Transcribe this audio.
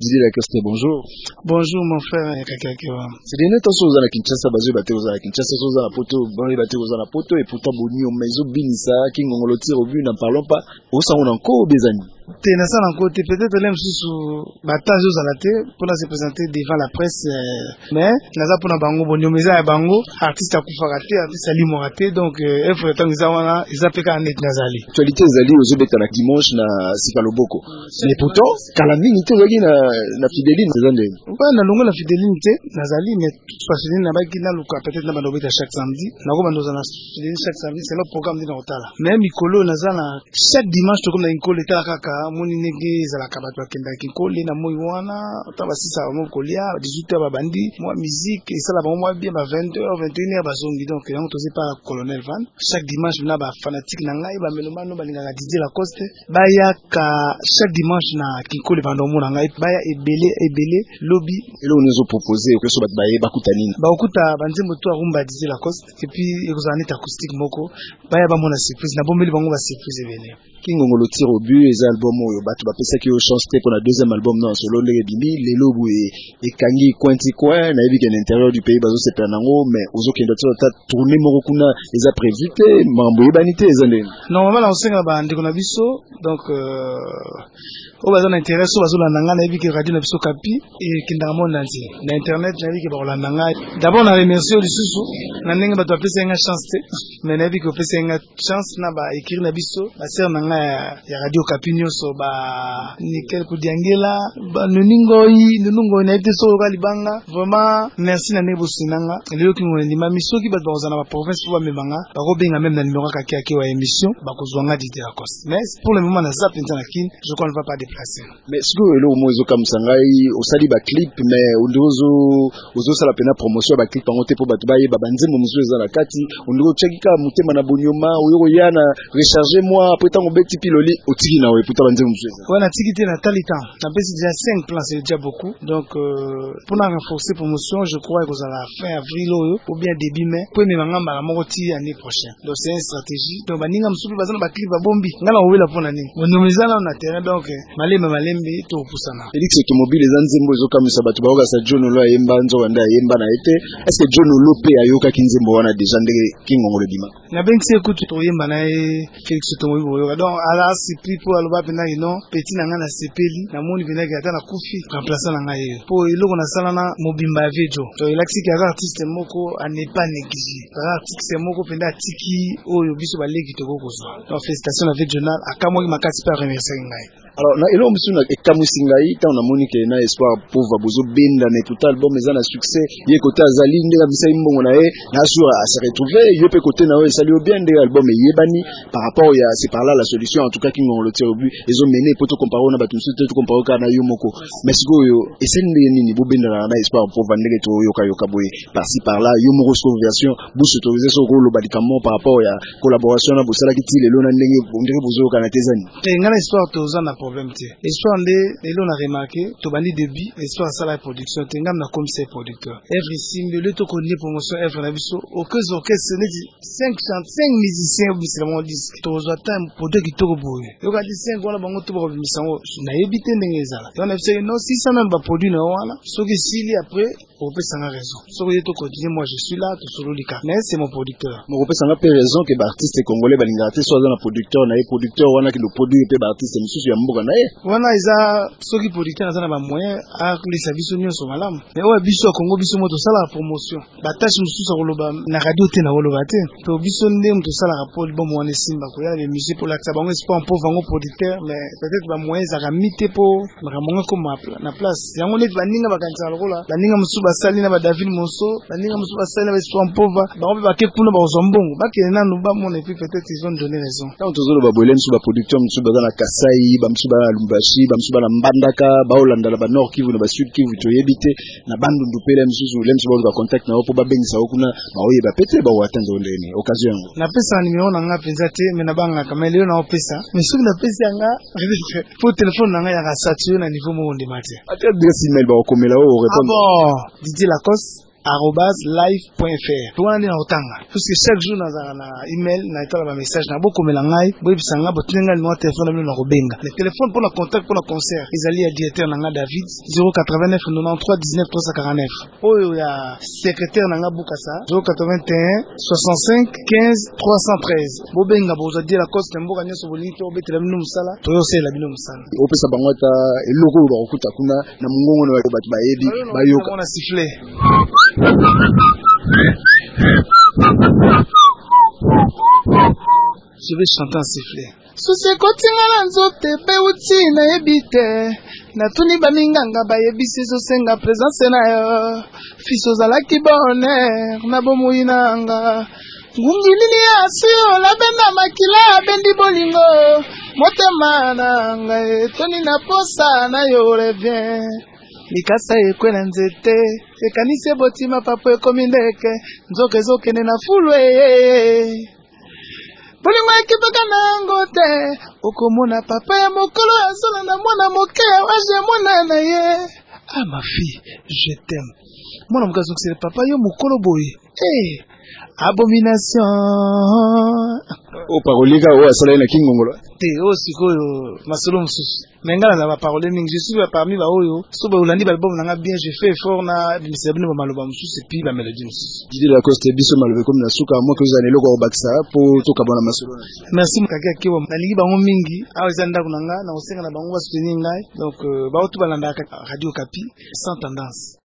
Didier Lacoste, bonjour. Bonjour mon frère Kakakewa. C'est des notes aux à Kinshasa, basé baté aux à Kinshasa, aux à Poto, Bari baté aux à Poto, et pourtant Boni, au Maiso Binissa, King Ngoloti, au but, n'en parlons pas. Où sont encore des amis? Tenasa na côté peut-être l'aime sous bataille aux alaté pour se présenter devant la presse mais naza pour na bango bonyomeza ya bango artiste akufaraté artiste ali moraté donc il faut attendre wana izapeka net nazali actualité zali aux beta la dimanche na Sikaloboko mais pourtant calamité zogi na fidéline zande pas na longo la fidélité nazali mais toute fidéline na baki na luka peut-être na bandobeta chaque samedi na ko bandoza na fidéline chaque samedi c'est le programme de Notala mais mikolo nazala chaque dimanche to comme na ikolo etala kaka moni nege za la kabato akenda kikole na moyi wana tabasisa mo kolia 18h babandi moi musique et ça la bon moi bien ba 20h 21h bazongi donc yango tozi pas colonel Van chaque dimanche na ba fanatique na ngai ba melomano balinga Didier Lacoste baya ka chaque dimanche na kikole bandomo na ngai baya ebele lobby et là on nous a proposé que so bat baye bakutanina ba okuta banzembo to arumba Didier Lacoste et puis ekozana acoustique moko baya ba mona surprise na bombeli bango ba surprise ebele Kingongolo tire au but les albums yo batu bapesa ki yo chance pour la deuxième album non solo le bimi lelo bu et kangi kwenti kwa na yebi que l'intérieur du pays bazo se penango mais ozo kendo ta tourner morokuna les a prévu te mambo yebanité ezande normalement on senga ba ndiko na biso donc o bazo na intérêt so bazo la nanga na yebi que radio na biso kapi et kinda monde entier na internet na yebi que ba la nanga d'abord na remercier le susu na ndenge bato apesa nga chance te mais na yebi que opesa nga chance na ba écrire na biso ba ser nanga ya radio Kapinyo so ba nickel kudiangela ba nunungo na ite so ka libanga vraiment merci na nebo sinanga lelo kingo ni ma mission ki ba bazana ba province pour ba memanga ba robenga même na numéro kaki wa émission ba kozwanga Didier Lacoste mais pour le moment na zap kin je crois ne va pas déplacer mais ce que lelo mozo kam sangai o sali ba clip mais ozo sala pena promotion ba clip ngote pour ba tubaye ba banzemo muzo ezala kati ondiro chekika mutema na bonyoma oyo yana recharger moi après tant petit piloli otiki na we puta banze muzweza wana tikité na talita na besi déjà 5 plans c'est déjà beaucoup donc pour na renforcer promotion je crois que ça la fin avril ou bien début mai pour me ngamba la mokoti année prochaine donc c'est une stratégie donc baninga msupi bazana ba clip ba bombi ngala wela pona nini bonomezana na terrain donc malembe to pusana Felix Kimobile zanzembo ezokamisa batu baoka sa John Lo ayemba nzokanda ayemba na ete est-ce que John Lo pe ayoka kinzembo wana déjà ndenge kingongolo bima na bengi se kutu to yemba na Felix Tomoyo donc ala si plus pour aloba pena ino petit na nga na sepeli na moni pena ki ata na kufi remplaçant na nga ye po eloko na sala na mobimba vejo to ilaksi ki artiste moko a ne pas négliger artiste moko penda tiki oyo biso baleki to kokozwa donc félicitations avec journal akamwa makasi pa remercier ngai alors na elo musuna ekamusi ngai ta na moni ke na espoir pauvre bozo benda na tout album eza na succès ye côté azali ndeka bisa imbongo na ye na sura à se retrouver yo pe côté na yo sali bien de album yebani par rapport ya c'est par là la solution en tout cas qui ngolo tire au but ils ont mené poto comparer na batu tout comparer kana yo moko mais siko yo esende nini bo benda na espoir pauvre ndeke to yoka boye par-ci par là yo moko version bouche autorisé so rolo badikamo par rapport ya collaboration na bosala ki tile lo na ndenge ndeke bozo kana tezani ngana espoir to za na problème te histoire nde lelo na remarqué to bandi début histoire ça la production te ngam na comme c'est producteur every simbe le to connaît promotion every na biso aucun orchestre ne dit 5 musiciens bisellement disque to zo time produit ki to boye yo ka dit 5 wala bango to ba misango na yebite ndenge ezala donc na biso non si ça même ba produit na wana soki sili après on peut s'en raison soki to continuer moi je suis là to solo lika mais c'est mon producteur mon peut s'en peu raison que ba artiste congolais balingate soit dans producteur na producteur wana ki le produit pe ba artiste mususu ya mboka na ye wana iza soki producteur na ba moyen a kulisa biso nyonso malamu mais oya biso Congo biso moto sala promotion ba tâche mususu koloba na radio te na koloba te to biso nde moto sala rapport bon mwana simba ko ya les musique pour l'accès bango espoir pour vango producteur mais peut-être ba moyen za ramite po makambo comme na place yango net baninga bakanisa lokola baninga mususu basali na ba David Mosso baninga mususu basali na ba espoir pauvre ba ke kuna ba zombongo ba ke na no ba mona puis peut-être ils ont donné raison tant tozolo ba bolen su ba producteur mususu bazana Kasai ba mususu ba Lumbashi ba mususu ba Mbandaka ba Olanda la ba Nord Kivu na ba Sud Kivu to yebite na bandu ndupele mususu lemsu ba contact na opo ba bengisa okuna ba oye ba pete ba watanda ondeni occasion na pesa numéro na nga penza te mais na banga kama leo na opesa mais soki na pesa nga pour téléphone na nga ya saturé na niveau mo ndimate ata adresse email ba okomela o répondre Didier Lacoste @live.fr. Pour on na otanga. Parce que chaque jour na email na etala ba message na boko melangai, boyi bisanga botinga numéro téléphone na robenga. Le téléphone pour le contact pour le concert. Izali ya directeur nanga David 089 93 19 349. Oyo ya secrétaire nanga Bukasa 081 65 15 313. Bobenga boza dire la cause tembo kanyo so bolito obetela bino musala. Toyo sela bino musala. Opesa bangota eloko ba okuta kuna na mungongo na batu bayebi bayoka. On a sifflé. Je vais chanter en sifflet. Suse kotinga na nzote pe uti na yebite na tuni baninganga bayebisi zo senga présence na yo fiso zalaki bonheur na bomuinanga ngungilili asio la benda makila bendi bolingo motema nanga toni na posa na yo revient likasa ekwela nzete ekanisi botima papo ekomi ndeke nzoka ezokende na fulwe bolingo ekipeka nango te okomona papa ya mokolo azola na mwana moke waje mwana na ye ma fille je t'aime mwana moke azokisele papa yo mokolo boye abomination o parolika o asala na kingongola te o sikoyo masolo mususu mengala na ba parole mingi je suis parmi ba oyo so ba ulandi ba album nanga bien je fais effort na bimisa bino ba maloba mususu puis ba melody mususu didi la coste biso malobe comme na suka mo ko zane loko bakisa po to kabona masolo merci mukaki akiwa na lingi bango mingi awa zanda kunanga na osenga na bango ba soutenir ngai donc ba otu balanda radio Kapi sans tendance.